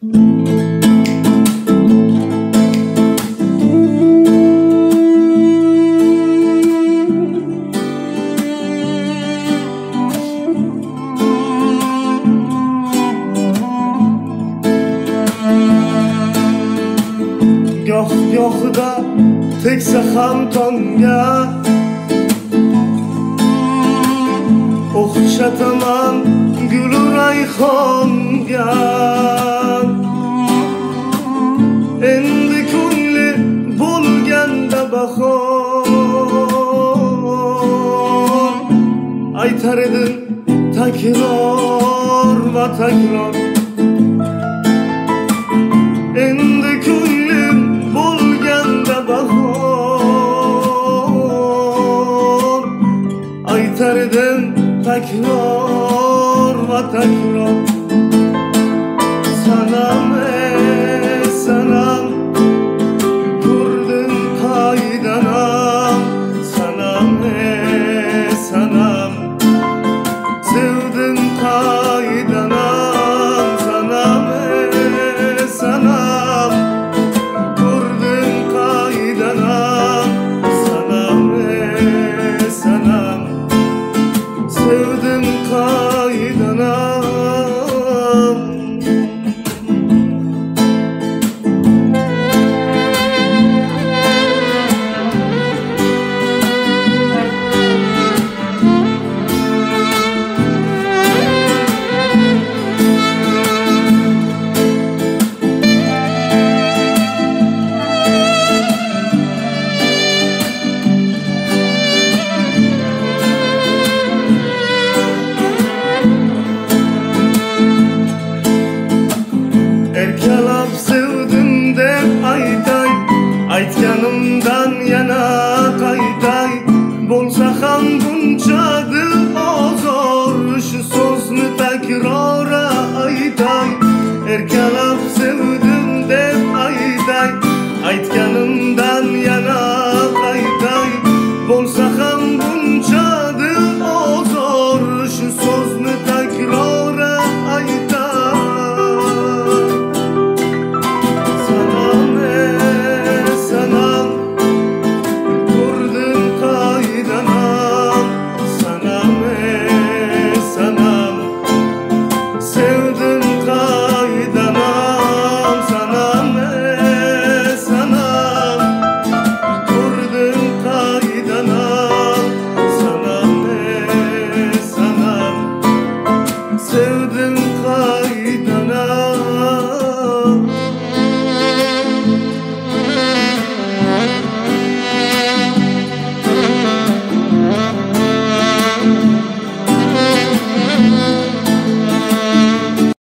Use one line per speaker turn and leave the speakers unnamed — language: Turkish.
Gohida tegsa ham tonga o'xshataman gulu rayhonga. Endi ko'ngli bo'lganda bahor aytar edim takror va takror. Endi ko'nglim bo'lganda bahor aytar edim takror va takror. Sanam sanam ko'rdim qaydanam. Sanam sanam sevdim qaydanam. Sanam sanam ko'rdim qaydanam. Sanam sanam sevdim qaydanam. Erkalab sevdim deb aytay, aytganimdan yana qaytay. Bo'lsa ham buncha dil ozor, shu so'zni takrora aytay. Erkalab